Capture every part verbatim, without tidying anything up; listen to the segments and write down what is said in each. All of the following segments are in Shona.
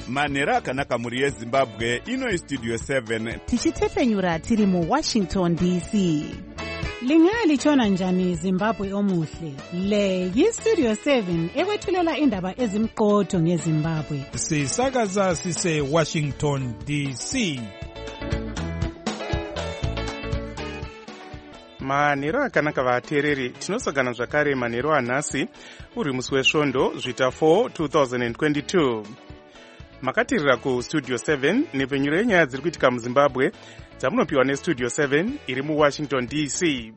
manhero akanaka mhuri yezimbabwe. Ino istudio seven tichitefenyura tiri muwashington D C. Lingalitshona njani Zimbabwe omuhle? Le yistudio seven ekwethulela indaba ezimqotho ngeZimbabwe. Sisakaza sise Washington D C. manhero akanaka vateereri, tinosangana zvakare manhero anhasi uri musi wesvondo zvita four two thousand twenty-two. Makatirira kustudio seven nepfenyuro yenyaya dziri kuitika muzimbabwe dzamunopiwa nestudio seven iri muwashington D C.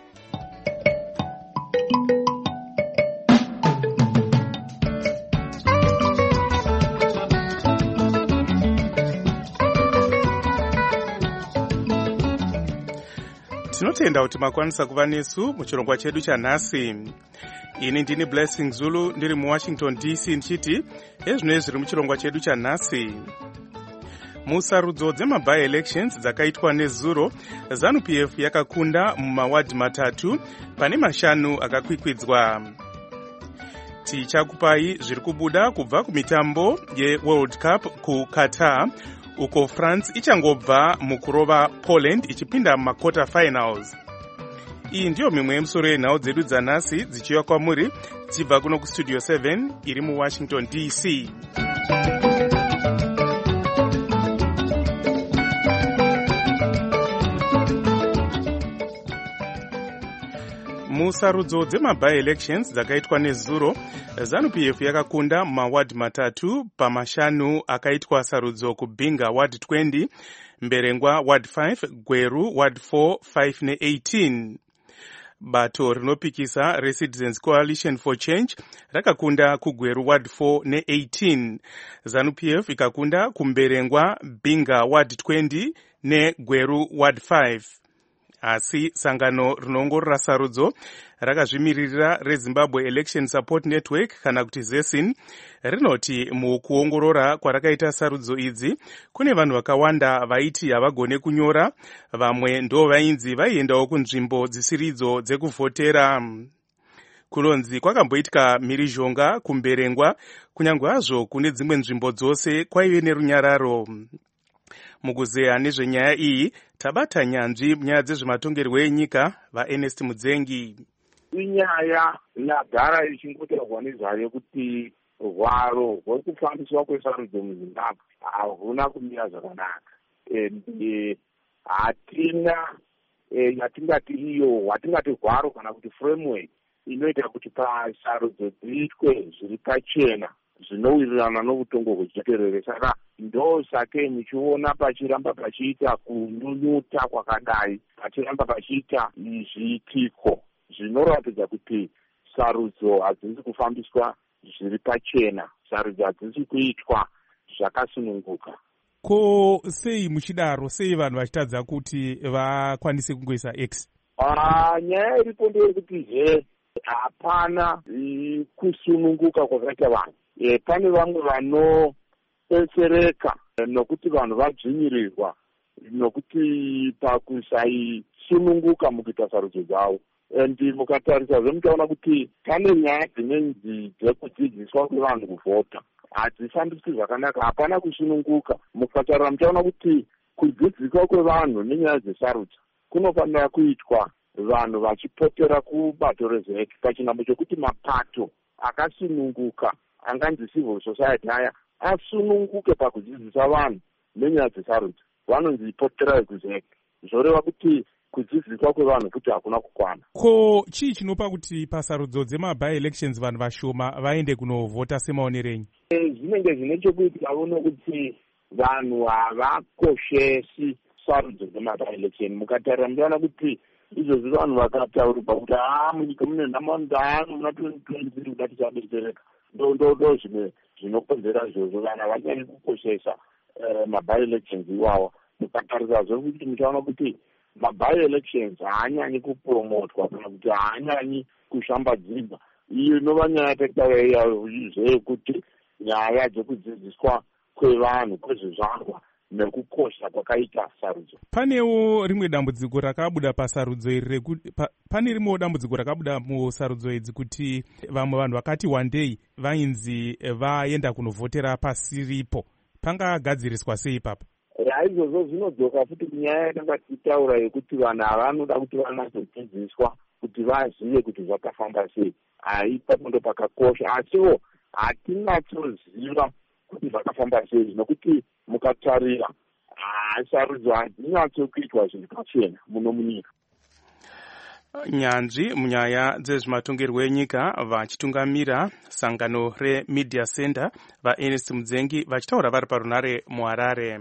Tinotenda kuti makwanisa kuva nesu muchirongwa chedu chanhasi. Ini ndini Blessing Zulu ndiri muwashington D C ndichiti ezvino zviri muchirongwa chedu chanhasi. Musarudzo dzemaby elections dzakaitwa nezuro, ZANU P F yakakunda mumawadhi matatu pane mashanu akakwikwidzwa. Tichakupai zviri kubuda kubva kumitambo yeWorld Cup kuQatar, uko France ichangobva mukurova Poland ichipinda mumaquarter finals. Iyi ndiyo mimwe yemusoro yenhau dzedu dzanhasi dzichiuya kwamuri tichibva kuno kustudio seven iri muwashington D C. Musarudzo dzemaby elections dzakaitwa nezuro, ZANU P F yakakunda mumawadhi matatu pamashanu akaitwa sarudzo kubinga ward twenty, Mberengwa ward five, Gweru ward four, five ne eighteen. Bato rinopikisa reCitizens Coalition for Change rakakunda kuGweru ward four ne eighteen. ZANU P F ikakunda kuMberengwa Binga ward twenty ne Gweru ward five. Asi sangano rinoongorora sarudzo rakazvimiririra reZimbabwe Election Support Network kana kuti ZESIN rinoti mukuongorora kwarakaita sarudzo idzi kune vanhu vakawanda vaiti havagone kunyora, vamwe ndo vainzi vaiendawo kunzvimbo dzisiridzo dzekuvhotera. Kulonzi kwakamboitika mhirizhonga kuMberengwa, kunyange hazvo kune dzimwe nzvimbo dzose kwaive nerunyararo. Mukuzeya nezvenyaya iyi tabata nyanzvi munyaya dzezvematongerwo enyika vaErnest Mudzengi. Inyaya yagara ichingotaurwa nezvayo kuti hwaro hwekufambiswa kwesarudzo muZimbabwe hahuna kumira zvakanaka. Hatina yatingati iyo watingati hwaro kana kuti framework inoita kuti pasarudzo dziitwe zviri pachena zvinowirirana noutongo hwechiterere. Saka ndo sake muchiona pachiramba pachiita kunyunyuta kwakadai, pachiramba pachiita zviitiko zvinoratidza kuti sarudzo hadzisi kufambiswa zviri pachena, sarudzo hadzisi kuitwa zvakasununguka. Ko sei muchidaro, sei vanhu vachitadza kuti vakwanise kungoisa X? Ah, nyaya iripo ndeyekuti he hapana kusununguka kwakaita vanhu. E, pane vamwe vanopetsereka nokuti vanhu vadzvinyirirwa nokuti pakusaisununguka mukuita sarudzo dzavo. Endi mukatarisa zvemuchaona kuti pane nyaya dzinenzi dzekudzidziswa kwevanhu kuvhota hadzifambiswi zvakanaka, hapana kusununguka. Mukatarira muchaona kuti kudzidziswa kwevanhu nenyaya dzesarudzo kunofanira kuitwa vanhu vachipotera kubato rezveki pachinhambo chokuti mapato akasununguka anganzi civil society aya asununguke pakudzidzisa vanhu nenyaya dzesarudzo, vanonzi potera ekuzeki. Zvoreva kuti kudzidziswa kwevanhu kuti hakuna kukwana. Ko chii chinopa kuti pasarudzo dzemaby elections vanhu vashoma vaende kunovhota semaonerenyi? E, zvinenge zvine chekuita nokuti vanhu havakoshesi sarudzo dzemaby election. Mukatarira munoona kuti izvozvi vanhu vakataurirwa kuti haa munyika mune nhamaundano muna twenty twenty-three kuda tichadetsereka. Ndo ndo ndo zvimwe zvinokonzera izvozvo, vanhu havanyanyi kukoshesa maby elections iwawa. Mukatarisa zvekuti muchaona kuti maby elections haanyanyi kupromotwa kana kuti haanyanyi kushambadzirwa. Iyo inova nyaya yataitaura zvekuti nyaya dzekudzidziswa kwevanhu kwezvizvarwa nekukosha kwakaita sarudzo. Panewo rimwe dambudziko rakabuda pasarudzo iri rekuti pa, pane rimwe dambudziko rakabuda musarudzo idzi kuti vamwe vanhu vakati one day vainzi vaenda kunovhotera pasiripo. pangagadziriswa sei ipapo? Izvozvo zvinodzoka futi kunyaya yakanga tichitaura yekuti vanhu ava vanoda kuti vanatsodzidziswa kuti vazive kuti zvakafamba sei. Ipapo ndo pakakosha, asiwo hatinatsoziva kuti zvakafamba sei, nokuti mukatarira sarudzo hadzinatsekuitwa zvinhu zvakachena muno munyika. Nyanzvi munyaya dzezvematongerwo enyika vachitungamira sangano reMedia Center vaErnest Mudzengi vachitaura vari parunare muHarare.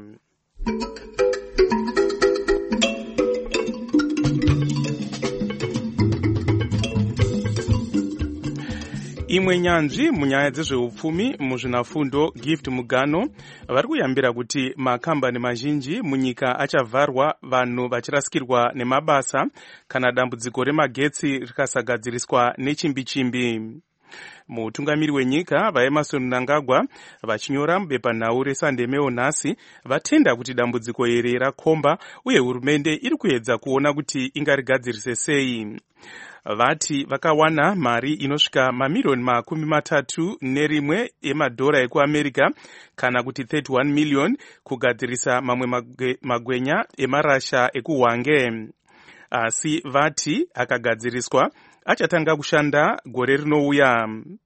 Imwe nyanzvi munyaya dzezveupfumi muzvinafundo Gift Mugano vari kuyambira kuti makambani mazhinji munyika achavharwa, vanhu vachirasikirwa nemabasa kana dambudziko remagetsi rikasagadziriswa nechimbi-chimbi. Mutungamiri wenyika vaEmmerson Mnangagwa vachinyora mubepanhau reSunday Mail nhasi vatenda kuti dambudziko iri rakomba uye hurumende iri kuedza kuona kuti ingarigadzirise sei. Vati vakawana mari inosvika mamilioni makumi matatu nerimwe emadhora ekuAmerica kana kuti thirty one million kugadzirisa mamwe magwenya emarasha ekuHwange. Asi vati akagadziriswa achatanga kushanda gore rinouya.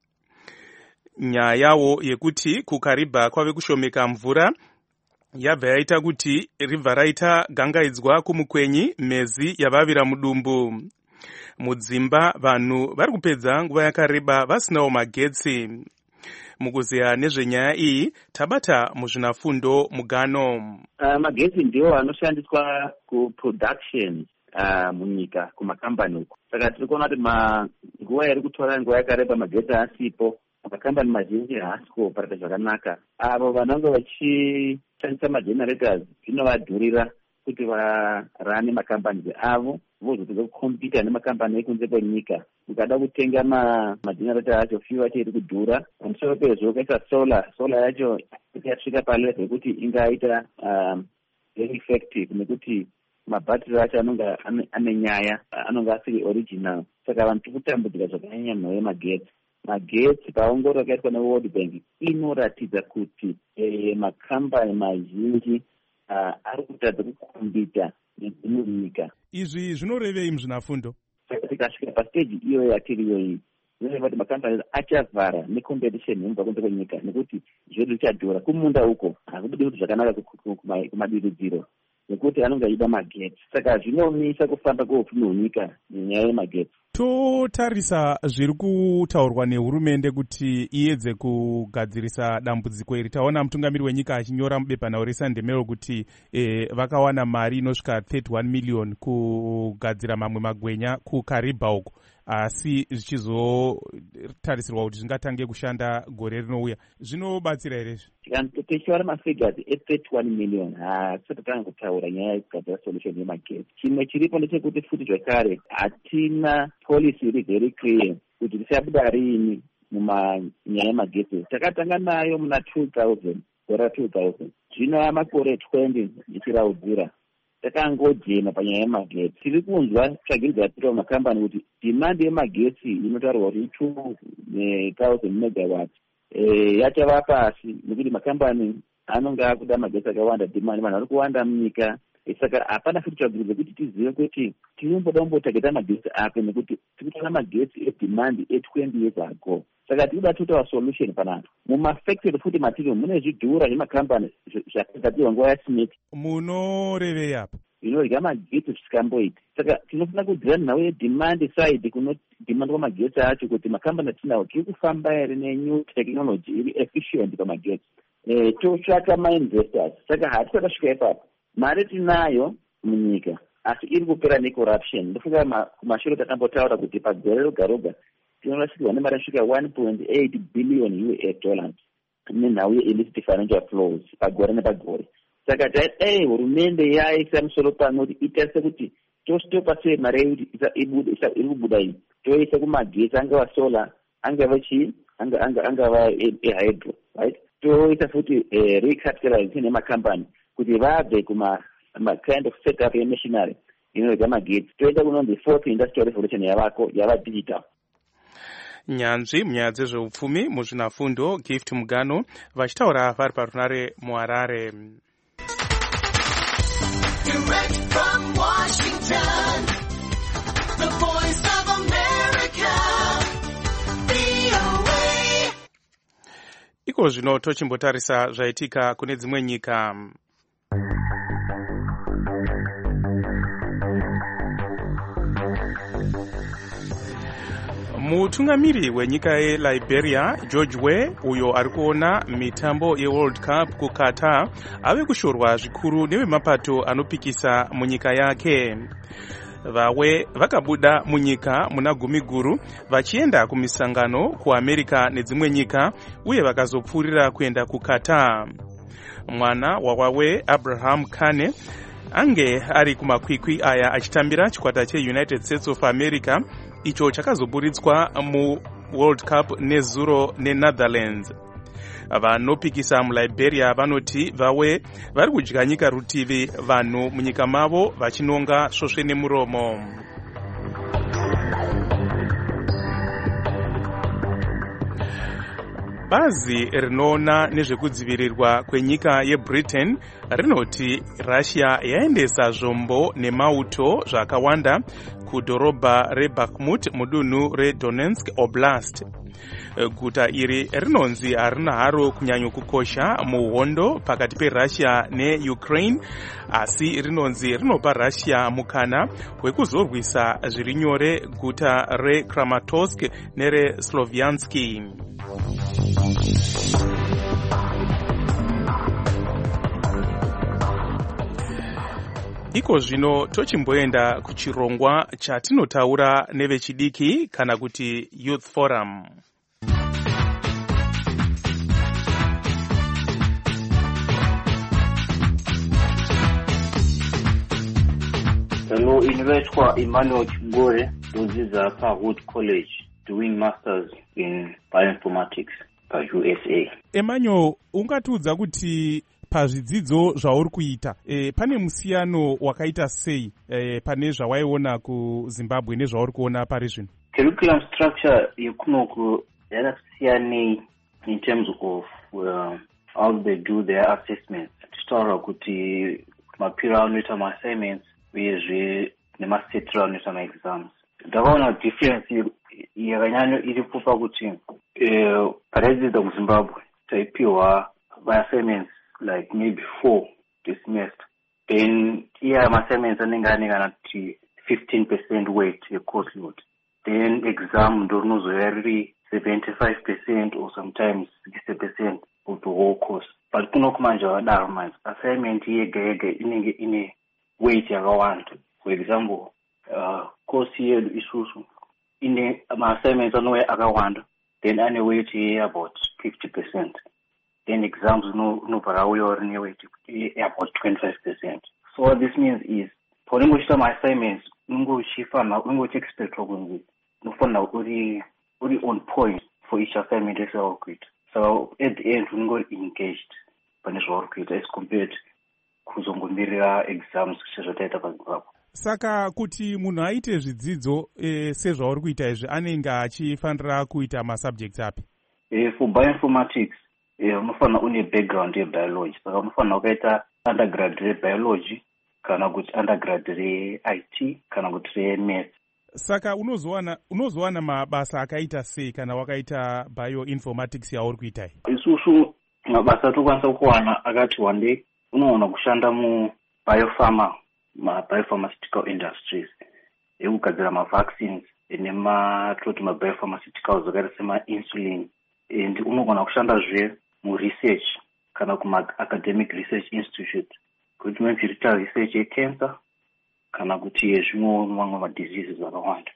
Nyaya yawo yekuti kuKariba kwave kushomeka mvura yabva yaita kuti ribva raita gangaidzwa kumukwenyi mezi yavavira mudumbu. Mudzimba vanhu vari kupedza nguva yakareba vasinawo magetsi. Mukuzeya nezvenyaya iyi tabata muzvinafundo Mugano. Uh, magetsi ndiwo anoshandiswa kuproduction uh, munyika kumakambani uko. Saka tiri kuona kuti nguva iri kutora nguva yakareba magetsi asipo, makambani mazhinji haasi kuoperata zvakanaka. Avo vanenge vachishandisa magenerators zvinovadhurira kuti varane makambani avo vozopedza kukompita nemakambani ekunze kwenyika. Ukada kutenga magenerator acho fuel yacho iri kudhura. Pamusoro pezvo ukaisa solar, solar yacho yasvika palevel yekuti ingaita um, very effective nekuti mabhatiri acho anonga ane nyaya, anonga asiri original. Saka vanhu tiri kutambudzika zvakanyanya mhau yemagetsi. Magetsi paongororo yakaitwa neWorld Bank inoratidza kuti eh, makambani mazhinji uh, ari kutadza kukombita nedzimwe nyika. Izvi zvinorevei muzvinafundo? Saka tikasvika pastage iyoyo yatiriyo iyi, zvinoreva kuti makambani achavhara necompetition yemubva kunze kwenyika nekuti zvedu zvichadhura. Kumunda uko hakubudi kuti zvakanaka kumadiridziro nekuti anonga aida magetsi. Saka zvinomisa kufamba kweupfumi hwenyika nenyaya yemagetsi. Totarisa zviri kutaurwa nehurumende kuti iedze kugadzirisa dambudziko iri. Taona mutungamiri wenyika achinyora mubepanhau reSunday Mail kuti e, vakawana mari inosvika thirty one million kugadzira mamwe magwenya kuKariba uko, asi zvichizotarisirwa kuti zvingatange kushanda gore rinouya. Zvinobatsira here izvi? Tichiwara mafigures e-thirty one million hatisati tatanga kutaura nyaya yekugadzira solution yemagetsi. Chimwe chiripo ndechekuti futi zvekare hatina policy iri very clear kuti tichabuda riini mumanyaya yemagetsi. Takatanga nayo muna two thousand, gore two thousand. Zvino makore twenty ichiraudzira. Takangojema panyaya yemagetsi. Tiri kunzwa tsvagidzo yatiriwa makambani kuti demand yemagetsi inotaurwa kuti two thousand megawatts eh yachava pasi nekuti makambani anonga akuda magetsi akawanda, demand vanhu vari kuwanda munyika. Saka hapana futi tsvagidzo kuti tizive kuti tinomboda kumbotageta magetsi apo nekuti tikutora magetsi edemand e-twenty years ago. Saka tikuda totaura solution panapa. Mumafactory futi matiriyo mune zvidhura zvemakambani zvakagadzirwa nguva yaSmith. Munorevei apa? Zvinorya magetsi zvisingamboiti. Saka tinofana kudzira nhau yedemand side kuno demand kwamagetsi acho kuti makambani atinawo tiri kufamba here nenew technology iri efficient pamagetsi. Eh, totsvaka mainvestors. Saka hatisati tasvika ipapo. Mari tinayo munyika asi iri kupera necorruption. Ndofunga kumashure takambotaura kuti pagore roga roga tinorashikirwa nemari yasvika one point eight billion U S dollars nenhau ye-illicit financial flows pagore nepagore. Saka dai hurumende yaisa musoro pano kuti itarise kuti tostopa sei mari yekuti iri kubuda iyi, toisa kumagetsi angava solar, angava chii, angava ehydro, right? Toisa futi recapitalization yemakambani kuti vabve kuma kind of setup yemachinery inorega magetsi, toita kunonzi fourth industrial revolution yavako yava digital. nyanzvi munyaya dzezveupfumi muzvinafundo Gift Mugano vachitaura vari parunare muHarare. Direct from Washington, the voice of America, V O A. Iko zvino tochimbotarisa zvaitika kune dzimwe nyika. Mutungamiri wenyika yeLiberia George Weah, uyo ari kuona mitambo yeWorld Cup kuQatar, ave kushorwa zvikuru nevemapato anopikisa munyika yake. Vawe vakabuda munyika muna gumi guru vachienda kumisangano kuAmerica nedzimwe nyika uye vakazopfurira kuenda kuQatar. Mwana waWawe Abraham Kane ange ari kumakwikwi aya achitambira chikwata cheUnited States of America icho chakazoburitswa mu World Cup nezuro neNetherlands. Vanopikisa muLiberia vanoti vawe vari kudya nyika rutivi vanhu munyika mavo vachinonga svosve nemuromo. Bazi rinoona nezvekudzivirirwa kwenyika yeBritain rinoti Russia yaendesa zvombo nemauto zvakawanda kudhorobha reBakhmut mudunhu reDonetsk Oblast. Guta iri rinonzi harina haro kunyanyokukosha muhondo pakati peRussia neUkraine, asi rinonzi rinopa Russia mukana wekuzorwisa zviri nyore guta reKramatorsk nereSloviansk. Iko zvino tochimboenda kuchirongwa chatinotaura nevechidiki kana kuti Youth Forum. Hello, inoitwa Emmanuel Chigore, ndodzidza paHood College doing masters in bioinformatics paU S A. Emmanuel, ungatiudza kuti pazvidzidzo zvauri kuita e, pane musiyano wakaita sei e, pane zvawaiona kuZimbabwe nezvauri kuona pari zvino? Curriculum structure yekunoku yakasiyanei in terms of uh, how they do their assessments. Tichitaura kuti mapiro anoita ma-assignments uyezve nemasetiro anoita ma-exams. Ndakaona difference yakanyanyo iripo pakuti uh, paraidzidza kuZimbabwe taipiwa ma-assignments like maybe four this semester. Then here my assignments anenge ane kana kuti fifteen percent weight ye-course load. Then exam ndonozoya riri seventy-five percent or sometimes sixty percent of the whole course. But kunoku manje vadaro manje assignment yega yega inenge ine weight yakawanda. For example, uh, course yedu isusu ine ma-assignments anouya akawanda, then ane weight ye about fifty percent. Then exams no no parauya or weight about twenty-five percent. So what this means is for ungochita my assignments ungochifana ungochi expect kunzi unofana uri uri on point for each assignment yauri kuita. So at the end unongori engaged pane zvauri kuita as compared kuzongomirira exams sezvataita paZimbabwe. Saka kuti munhu aite zvidzidzo e, sezvauri kuita izvi anenge achifanira kuita masubjects api? E, for bioinformatics Eh, unofana une background yebiology. Saka unofana ukaita undergrad rebiology kana kuti undergrad reI T kana kuti remaths. Saka unozowana unozowana mabasa akaita sei kana wakaita bioinformatics yauri kuita? Isusu mabasa tokwanisa kuwana akati one day unoona kushanda mu biopharma ma biopharmaceutical industries ekugadzira ma-vaccines nema toti ma-biopharmaceuticals zvakaita sema-insulin, and unogona kushandazve mu-research kana kuma-academic research institute kuti mechirita research yecancer kana kuti yezvimwe mamwe madiseases akawanda.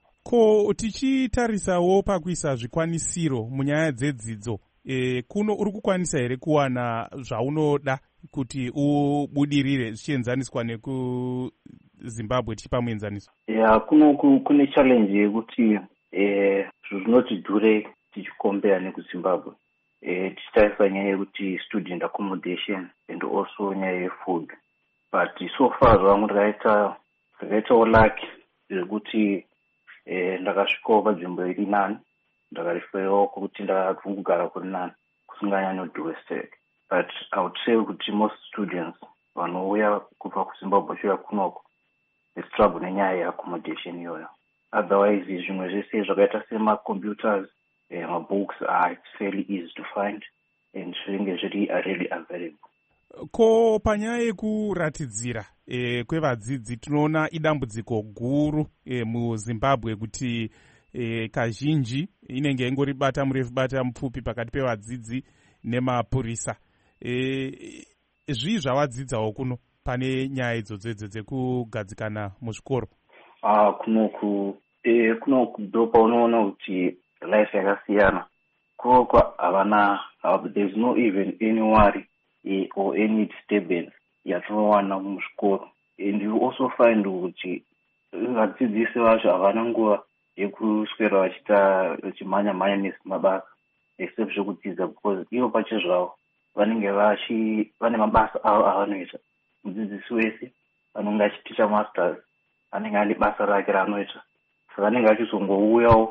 Ko tichitarisawo pakuisa zvikwanisiro munyaya dzedzidzo, e, kuno uri kukwanisa here kuwana zvaunoda kuti ubudirire zvichienzaniswa nekuZimbabwe tichipamuenzaniso? Ya, kuno kune challenge yekuti eh zvinoti dhure tichikombea nekuZimbabwe. Eh tichitarisa nyaya yekuti student accommodation and also nyaya yefood. But so far zvangu ndakaita ndakaita lucky yekuti eh ndakasvikawo panzvimbo iri nani ndakariferiwo kuti ndakungogara kuri nani kusinganyanyodhureseke. But I would say kuti most students vanouya kubva kuzimbabwe shuya kunoko struggle nenyaya yeaccommodation iyoyo. Otherwise zvimwe zvese zvakaita semacomputers, eh, mabooks are it's fairly easy to find and zvinenge zviri are really available. Ko panyaya yekuratidzira e, kwevadzidzi tinoona idambudziko guru e, muzimbabwe kuti e, kazhinji inenge ingori bata murefu bata mupfupi pakati pevadzidzi nemapurisa. E, zvii zvawadzidzawo kuno pane nyaya idzodzo idzo dzekugadzikana muzvikoro? Ah, kunoku e, kunoku ndo paunoona kuti life yakasiyana. Kunoko havana, there's no even any worry e, or any disturbance yatinowana muzvikoro. And you also find kuti vadzidzisi vacho havana nguva yekuswera vachita vachimhanya mhanya nezimabasa except zvekudzidza, because ivo pacho zvavo vanenge vachi vane mabasa avo avanoita. Mudzidzisi wese anenge achiticha masters anenge ane basa rake raanoita, saka anenge achizongouyawo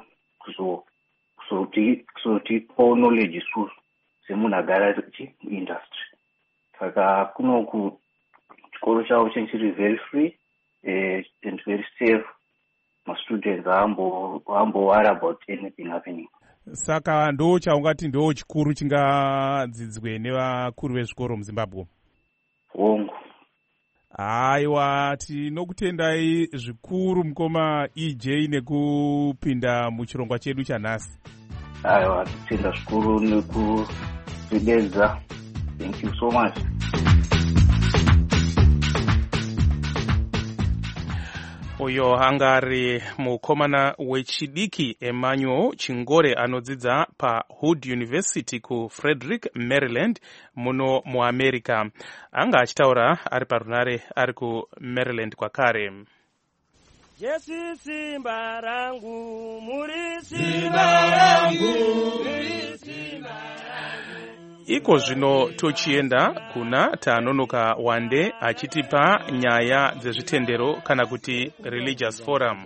kuzotipawo knowledge isusu semunhu agara muindustry. Saka kunoku chikoro chavo chiri very free eh, and very safe. Mastudents hambo hambo worry about anything happening. Saka ndo chaungati ndo chikuru chingadzidzwe nevakuru vezvikoro muZimbabwe? Hongu. Aiwa, tinokutendai zvikuru mukoma E J nekupinda muchirongwa chedu chanhasi. Aiwa, titenda zvikuru nekuzvidedza. Thank you so much. Uyo angari mukomana wechidiki Emmanuel Chingore anodzidza paHood University ku Frederick, Maryland muno muAmerica. Anga achitaura ari parunare ari ku Maryland kwakare. Jesu simba rangu, muri simba rangu, muri simba rangu. Iko zvino tochienda kuna Tanonoka Wande achitipa nyaya dzezvitendero kana kuti religious forum.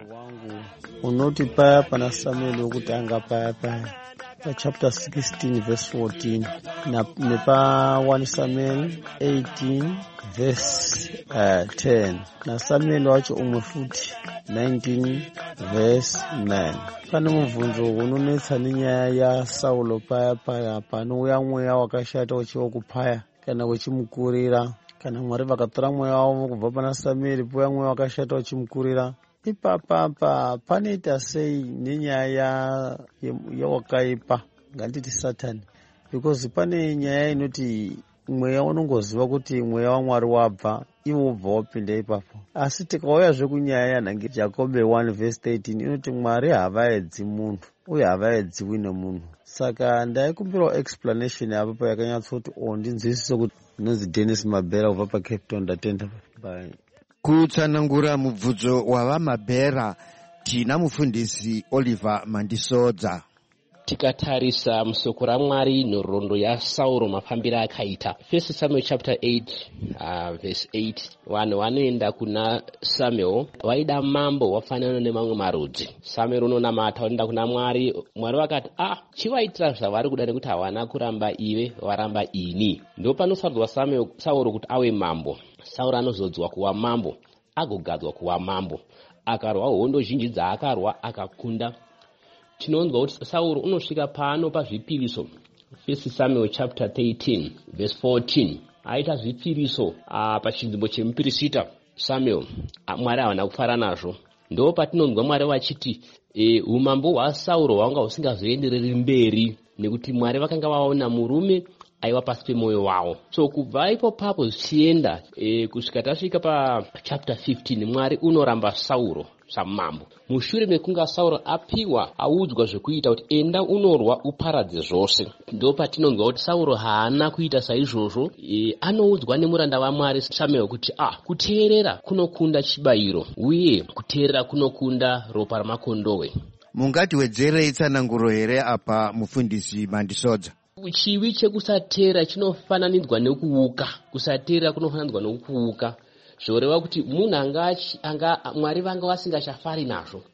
Unoti paya pana Samuel wokutanga paya paya pa chapter sixteen verse fourteen na nepa one Samuel eighteen verse uh, ten na Samuel wacho umwe futi nineteen verse nine. Pane mubvunzo unonetsa nenyaya ya Saulo paya paya panouya mweya wakashata uchiwa kupaya kana uchimukurira, kana Mwari vakatora mweya wavo kubva pana Samuel pouya mweya wakashata uchimukurira. Ipapapa panoita sei nenyaya yawakaipa, nganditi Satani? Because pane nyaya inoti mweya unongoziva kuti mweya waMwari wabva, iwo ubva wapinda ipapo. Asi tikauya zvekunyaya yanhangi Jacobe one verse thirteen inoti Mwari havaedzi munhu uye havaedziwi nemunhu. Saka ndaikumbirawo explanation apo payakanyatsoti o ndinzwisise kuti ndinonzi Dennis Mabera kubva paCape Town. Ndatenda. Bye. Kutsanangura mubvudzo wavamabhera tina mufundisi Oliver Mandisodza. Tikatarisa musoko raMwari nhoroondo yaSauro mafambiro akaita. First Samuel chapter eight uh, verse eight. Vanhu vanoenda kuna Samuel vaida mambo wafanana nemamwe marudzi. Samuel unonamata unoenda kuna Mwari. Mwari vakati ah chivaitira zvavari kuda nekuti havana kuramba ive varamba ini. Ndo panosadzwa Samuel Sauro kuti ave mambo. Sauro anozodzwa kuva mambo agogadzwa kuva mambo. Akarwa hondo zhinji dzaakarwa akakunda. Tinonzwa kuti Sauro unosvika pano pazvipiriso. First Samuel chapter thirteen verse fourteen. Aita zvipiriso uh, pachinzvimbo chemupirisita Samuel. Mwari havana kufara nazvo. Ndo patinonzwa Mwari vachiti e, umambo hwaSauro hwanga husingazoendereri mberi nekuti Mwari vakanga vaona murume aiva pasi pemwoyo wavo. So kubva ipo papo zvichienda e, kusvika tasvika pa chapter fifteen Mwari unoramba Sauro samambo. Mushure mekunga Sauro apiwa audzwa zvekuita kuti enda unorwa uparadze zvose. Ndo patinonzwa kuti Sauro haana kuita saizvozvo. E, anoudzwa nemuranda waMwari Samuel kuti ah kuteerera kunokunda chibayiro uye kuteerera kunokunda ropa ramakondowe. Mungatiwedzerei tsananguro here apa mufundisi Mandisodza? Chivi chekusateera chinofananidzwa nekuuka. Kusateera kunofananidzwa nekuuka. Zvoreva kuti munhu anga anga Mwari vanga vasingachafari nazvo.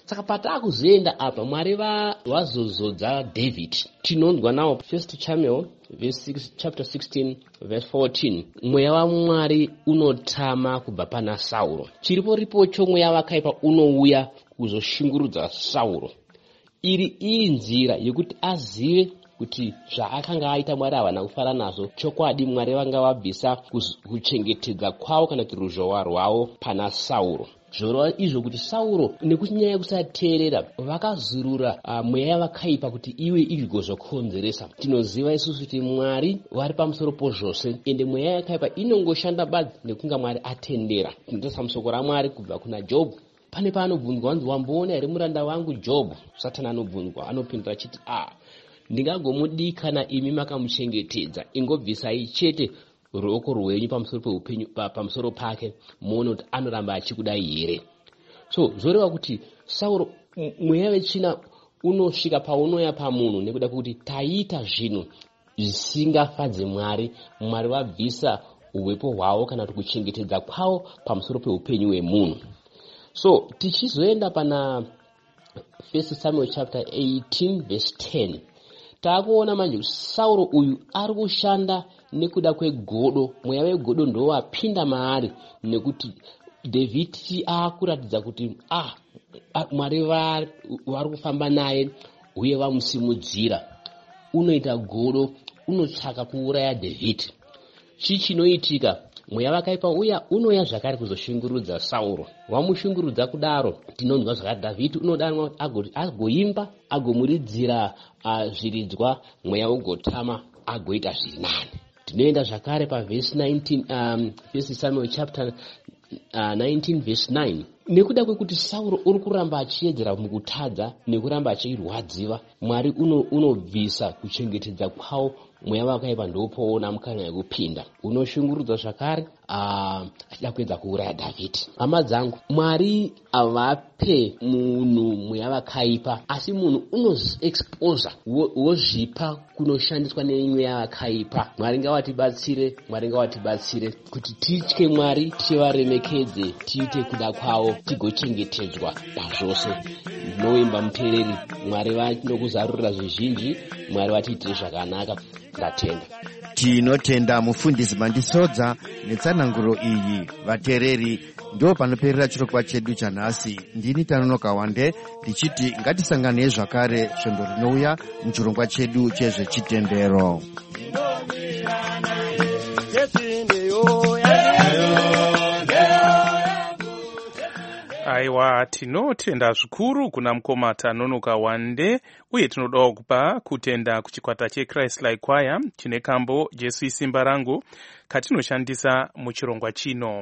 saka pataakuzoenda apa mwari vazozodza David tinonzwa nawo first Samuel verse six, chapter sixteen verse fourteen mweya wamwari unotama kubva pana Sauro. Chiripo ripocho mweya wakaipa unouya kuzoshungurudza Sauro. Iri iri nzira yekuti azive kuti zvaakanga aita mwari havana kufara nazvo. Chokwadi mwari vanga vabvisa kuchengetedza kwavo kana kuti ruzhowa rwavo pana Sauro. Zvorova izvo kuti Sauro nekunyaya kusateerera vakazurura uh, mweya vakaipa kuti iwe igozokonzeresa. Tinoziva isusu kuti mwari vari pamusoro pozvose ende mweya yakaipa inongoshanda badzi nekunga mwari atendera. Tinotarisa musoko ramwari kubva kuna Jobhu. Pane paanobvunzwa wanzi wamboona here muranda wangu Jobhu? Satani anobvunzwa anopindura achiti ah ndingagomudii kana imi makamuchengetedza, ingobvisai chete ruoko rwenyu pamusoro peupenyu pamusoro pake muone kuti anoramba achikudai here. So zvoreva kuti Sauro mweya wechina unosvika paunoya pamunhu nekuda kuti taita zvinhu zvisingafadze mwari. Mwari wabvisa uwepo hwavo kana kuti kuchengetedza kwavo pamusoro peupenyu hwemunhu. So tichizoenda pana first Samuel chapter eighteen verse ten taakuona manje Sauro uyu ari kushanda nekuda kwegodo. Mweya wegodo ndo wapinda maari nekuti David akuratidza kuti ah mwari vari kufamba naye uye vamusimudzira. Unoita godo, unotsvaka kuuraya David. Chii chinoitika? Mweya wakaipa uya unoya zvakare kuzoshungurudza Sauro. Wamushungurudza kudaro tinonzwa zvakati David unodanwa agoimba agomuridzira uh, zviridzwa mweya ugotama agoita zviri nani. Tinoenda zvakare paverse nineteen um, first Samuel chapter uh, nineteen verse nine. Nekuda kwekuti Sauro uri kuramba achiedzera mukutadza nekuramba achirwadziwa, mwari unobvisa uno kuchengetedza kwawo mweya wakaipa ndopoona mukana yekupinda unoshungurudza zvakare achida kuedza kuuraya David. Hama dzangu, mwari avape munhu mweya wakaipa, asi munhu unoexposa wozvipa kunoshandiswa nemweya wakaipa. Mwari ngawatibatsire, mwari ngawatibatsire kuti titye mwari, tivaremekedze, tiite kuda kwawo, tigochengetedzwa pazvose. Ndinoimba muteereri, mwari vanokuzarurira zvizhinji, mwari vatiitire zvakanaka. Ndatenda. Tinotenda mufundisi Mandisodza netsananguro iyi. Vateereri, ndo panoperera chirongwa chedu chanhasi. Ndini Tanonoka Wande ndichiti ngatisangane zvakare svondo rinouya muchirongwa chedu chezvechitendero. Aiwa, tinotenda zvikuru kuna mukoma Tanonoka Wande, uye tinodawo kupa kutenda kuchikwata cheChrist Like Choir chine kambo Jesu isimba rangu katinoshandisa muchirongwa chino.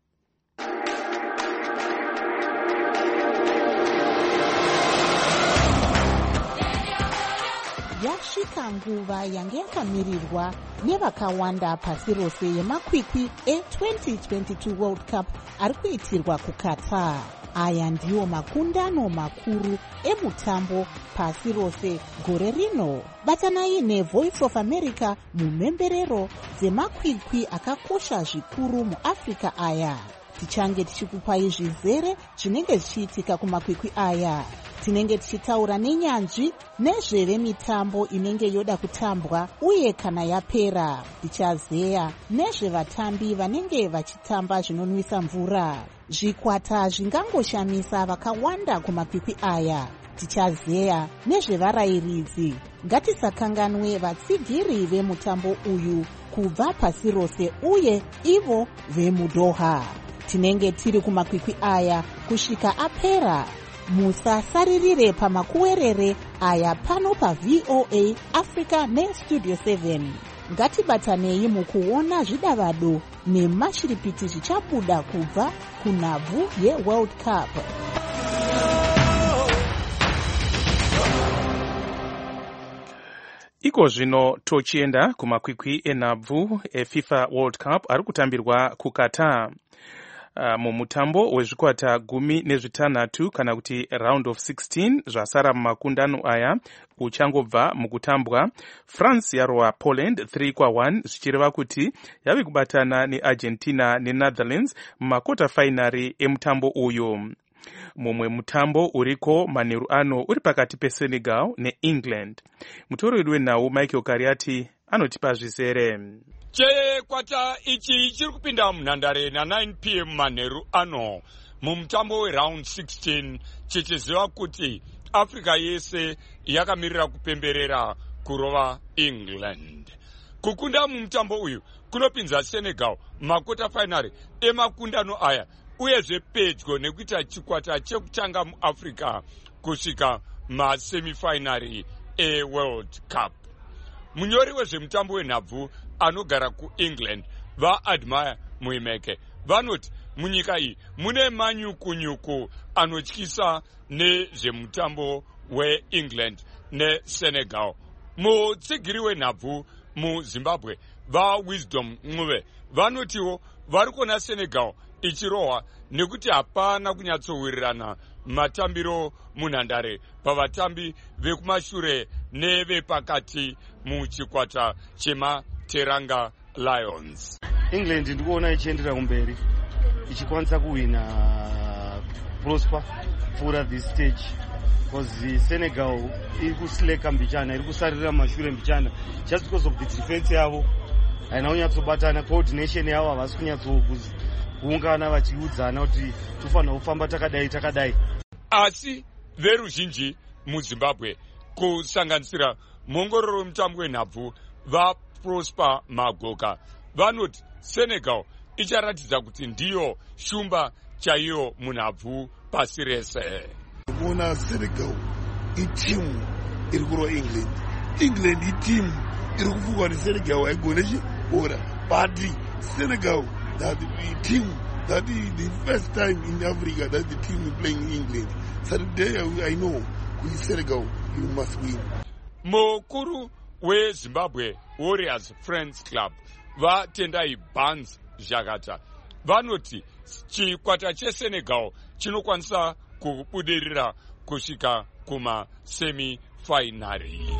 Yasvika nguva yange yakamirirwa nevakawanda pasi rose yemakwikwi e-twenty twenty-two World Cup ari kuitirwa kuQatar. Aya ndiwo makundano makuru emutambo pasi rose gore rino. Batanai neVoice of America mumhemberero dzemakwikwi akakosha zvikuru muAfrica aya. Tichange tichikupai zvizere zvinenge zvichiitika kumakwikwi aya. Tinenge tichitaura nenyanzvi nezvevemitambo inenge yoda kutambwa uye kana yapera. Tichazeya nezvevatambi vanenge vachitamba zvinonwisa mvura. Zvikwata zvingangoshamisa vakawanda kumakwikwi aya. Tichazeya nezvevarayiridzi. Ngatisakanganwe vatsigiri vemutambo uyu kubva pasi rose uye ivo vemuDoha. Tinenge tiri kumakwikwi aya kusvika apera. Musasaririre pamakuwerere aya pano pa V O A Africa neStudio seven. Ngatibatanei mukuona zvidavado nemashiripiti zvichabuda kubva kunhabvu yeWorld Cup. Iko zvino tochienda kumakwikwi enhabvu eFIFA World Cup ari kutambirwa kuQatar. Uh, mumutambo wezvikwata gumi nezvitanhatu kana kuti round of sixteen zvasara mumakundano aya uchangobva mukutambwa, France yarwa Poland three kwa one zvichireva kuti yave kubatana neArgentina neNetherlands mumakota finary emutambo uyu. mumwe mutambo uriko manheru ano uri pakati peSenegal neEngland. Mutori wedu wenhau Michael Kariati anotipa zvizere. Chikwata ichi chiri kupinda munhandare na nine p m manheru ano mumutambo weround sixteen, chichiziva kuti Africa yese yakamirira kupemberera kurova England. Kukunda mumutambo uyu kunopinza Senegal makota finali emakundano aya uyezve pedyo nekuita chikwata chekutanga muAfrica kusvika masemifinari eWorld Cup. Munyori wezvemutambo wenhabvu anogara kuEngland vaAdmire Muimeke vanoti munyika iyi mune manyukunyuku anotyisa nezvemutambo weEngland neSenegal. Mutsigiri wenhabvu muZimbabwe vaWisdom Ncube vanotiwo vari kuona Senegal ichirohwa nekuti hapana kunyatsowirirana matambiro munhandare pavatambi vekumashure nevepakati muchikwata chemaTeranga Lions. England ndikuona ichiendera kumberi ichikwanisa kuwina Prosper pfuura this stage because Senegal iri kusleka mbichana, iri kusarira mashure mbichana just because of the defense yavo haina kunyatsobatana, coordination yavo havasi kunyatsokuungana vachiudzana kuti tofanira kufamba takadai takadai. Asi veruzhinji muZimbabwe kusanganisira muongororo wemutambo wenhabvu vaProsper Magoka vanoti Senegal icharatidza kuti ndiyo shumba chaiyo munhabvu pasi rese. Kuona Senegal itimu iri kurova England, England itimu iri kufugwa neSenegal haigone chibhora, but Senegal that the team that is the first time in Africa that the team is playing England. So today I know with Senegal you must win. Mukuru weZimbabwe Warriors Friends Club vatendai Barnes Zhagata vanoti chikwata cheSenegal chinokwanisa kubudirira kusvika kuma semifinari.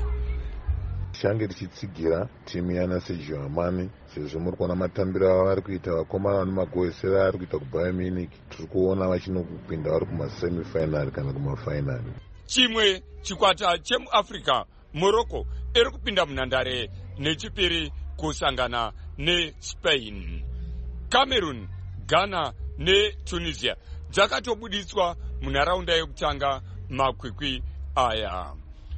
Shange richitsigira timu yana Sergio Amani sezvo muri kuona matambiro avo vari kuita, vakomana nemagoesera ari kuita kuBayern Munich, tiri kuona vachinokupinda vari kumasemifinari kana kumafinari. Chimwe chikwata chemuAfrica Morocco iri kupinda munhandare nechipiri kusangana neSpain. Cameroon, Ghana neTunisia dzakatobuditswa munharaunda yekutanga makwikwi aya.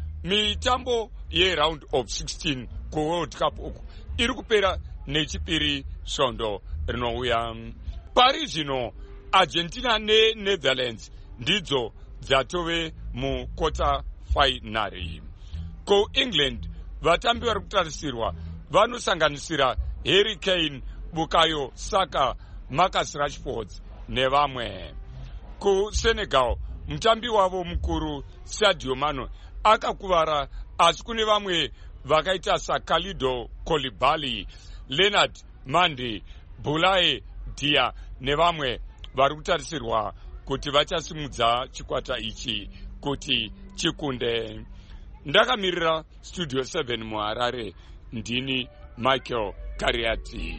Mitambo yeround of sixteen kuWorld Cup uku iri kupera nechipiri svondo rinouya. Pari zvino Argentina neNetherlands ndidzo dzatove mukota finari. KuEngland vatambi vari kutarisirwa vanosanganisira Harry Kane, Bukayo Saka, Marcus Rashford nevamwe. KuSenegal mutambi wavo mukuru Sadio Mane akakuvara, asi kune vamwe vakaita saKalido Koulibaly, Leonard Mande, Boulaye Dia nevamwe vari kutarisirwa kuti vachasimudza chikwata ichi kuti chikunde. Ndakamirira Studio seven muHarare, ndini Michael Kariati.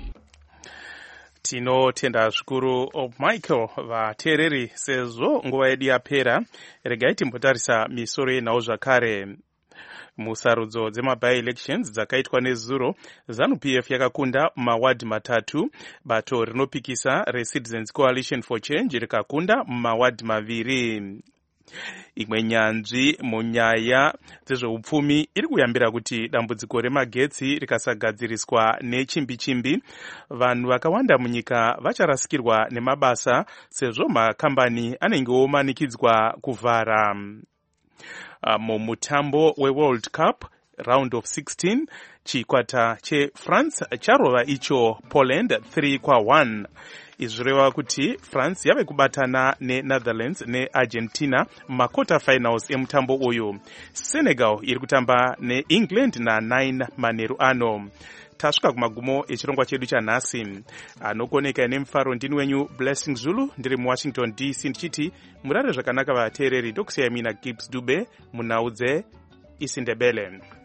Tinotenda zvikuru Michael. Vateereri, sezvo nguva yedu yapera, regai timbotarisa misoro yenhau zvakare. Musarudzo dzemabi-elections dzakaitwa nezuro, ZANU-P F yakakunda mawadhi matatu, bato rinopikisa reCitizens Coalition for Change rikakunda mawadhi maviri. Imwe nyanzvi munyaya dzezveupfumi iri kuyambira kuti dambudziko remagetsi rikasagadziriswa nechimbi-chimbi, vanhu vakawanda munyika vacharasikirwa nemabasa sezvo makambani anenge omanikidzwa kuvhara. Mumutambo weWorld Cup round of sixteen, chikwata cheFrance charova icho Poland three kwa one. Izvireva kuti France yave kubatana neNetherlands neArgentina makota finals emutambo uyu. Senegal iri kutamba neEngland na nine manheru ano. Tasvika kumagumo echirongwa chedu chanhasi. Anokoneka nemufaro ndini wenyu Blessing Zulu, ndiri muWashington D C ndichiti murare zvakanaka vateereri. Ndokusiyai mina Gibbs Dube munhau dzeIsindebele.